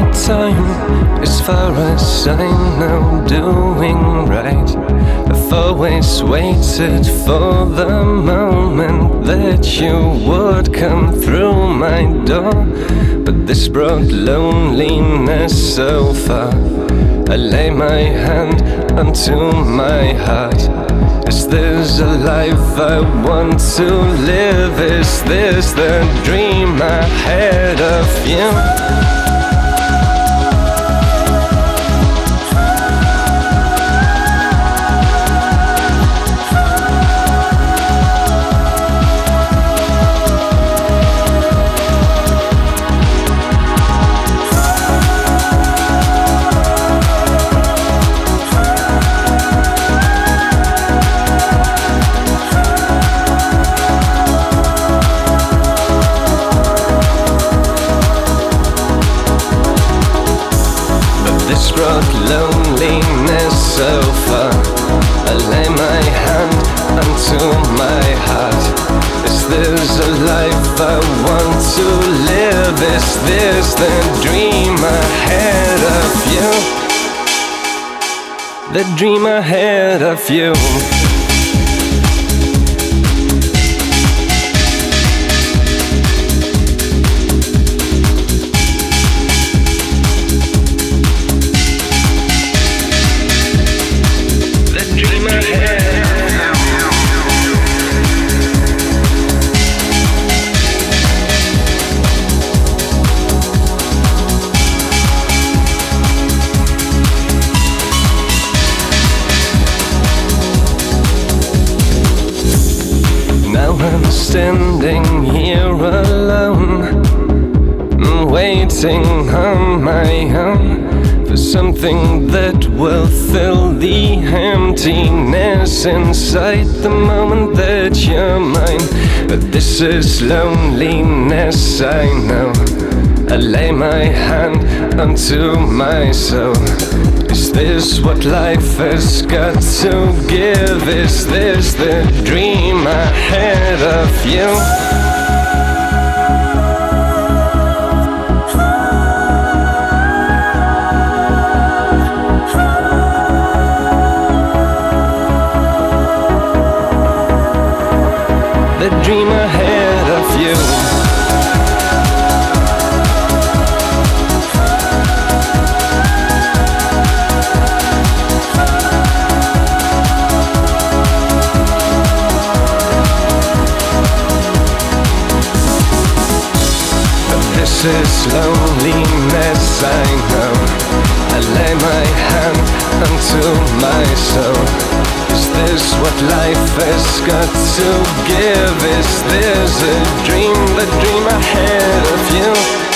time, as far as I know, doing right. I've always waited for the moment that you would come through my door, but this brought loneliness so far. I lay my hand onto my heart. Is this a life I want to live? Is this the dream I had of you? This brought loneliness so far. I lay my hand onto my heart. Is this a life I want to live? Is this the dream I had of you? The dream I had of you. I'm standing here alone, waiting on my own for something that will fill the emptiness inside the moment that you're mine. But this is loneliness, I know. I lay my hand onto my soul. Is this what life has got to give? Is this the dream I had of you? The dream I had of you. This is loneliness, I know. I lay my hand onto my soul. Is this what life has got to give? Is this a dream, the dream I had of you?